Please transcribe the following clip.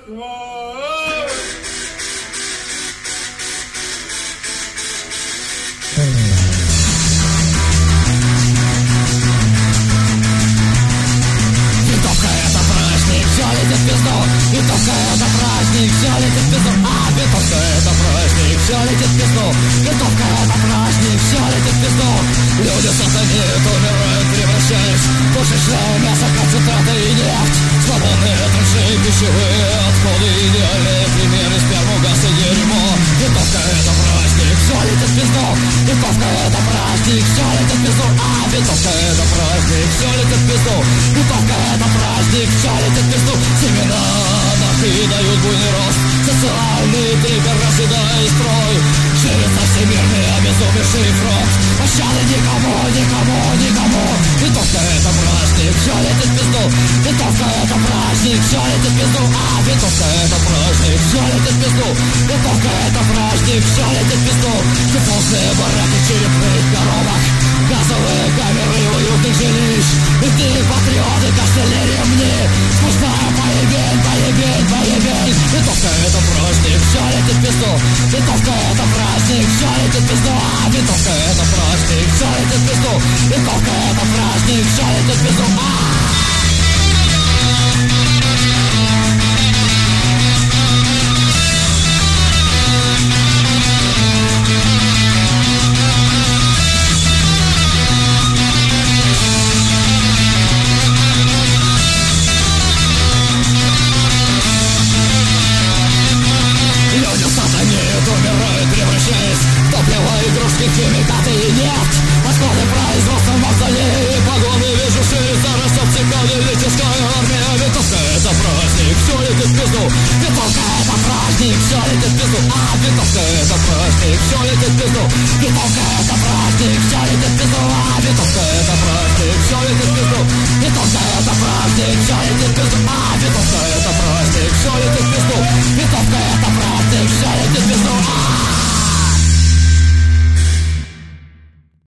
Винтовка это праздник, все летит в пизду. Винтовка это праздник, все летит в пизду. Винтовка это праздник, все летит в пизду. Винтовка это праздник, все летит в пизду. Люди сатанеют, умирают, превращаясь в пушечное мясо, концентраты и нефть. Свободные траншеи, пищевые отходы, идеальные примеры, сперму, газ и дерьмо. Винтовка это праздник, все летит в пизду. Винтовка это праздник, все летит в пизду. Винтовка это праздник, все летит в пизду. Винтовка это праздник, все летит в пизду. Семена анархии дают буйный рост. Социальный триггер разъедает строй. Ширится всемирный обезумевший фронт. Пощады никому, никому, никому. Винтовка это праздник, все летит в пизду. Винтовка это праздник, все летит в пизду. Винтовка это праздник, все летит в пизду. Винтовка это праздник, все летит в пизду. Дефолтные бараки черепных коробок, газовые камеры уютных жилищ. И ты, патриоты, костыли ремни. Сплошная поебень, поебень, поебень. Винтовка это праздник, все летит в пизду. Винтовка это праздник, все летит в пизду. Винтовка это праздник, все летит в пизду. Винтовка это праздник, все летит в пизду. Люди сатанеют, умирают, превращаясь в топливо, игрушки, химикаты и нефть. Подходы производства, мавзолеи, погоны, вижу ширится, растет психологическая армия. Винтовка это праздник, все летит в пизду. Винтовка это праздник, все летит в пизду. Винтовка это праздник, все летит в пизду. Винтовка это праздник, все летит в пизду. Винтовка это праздник, все летит в пизду.